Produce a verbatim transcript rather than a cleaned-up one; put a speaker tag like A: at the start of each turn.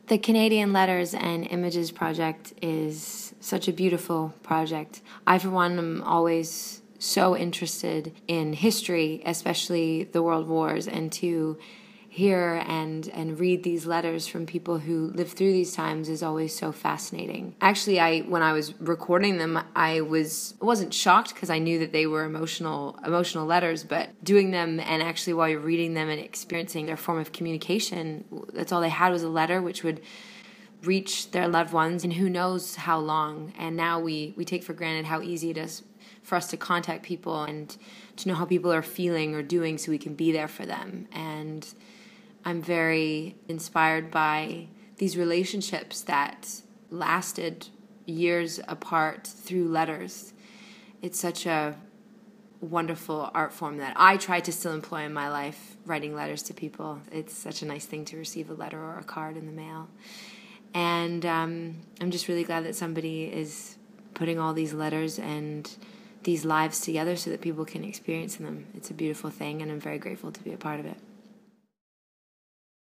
A: The Canadian Letters and Images Project is such a beautiful project. I, for one, am always so interested in history, especially the World Wars, and to hear and, and read these letters from people who lived through these times is always so fascinating. Actually, I when I was recording them, I was wasn't shocked because I knew that they were emotional emotional letters, but doing them and actually while you're reading them and experiencing their form of communication, that's all they had was a letter which would reach their loved ones, and who knows how long. And now we, we take for granted how easy it is for us to contact people and to know how people are feeling or doing so we can be there for them. And I'm very inspired by these relationships that lasted years apart through letters. It's such a wonderful art form that I try to still employ in my life, writing letters to people. It's such a nice thing to receive a letter or a card in the mail. And um, I'm just really glad that somebody is putting all these letters and these lives together so that people can experience them. It's a beautiful thing, and I'm very grateful to be a part of it.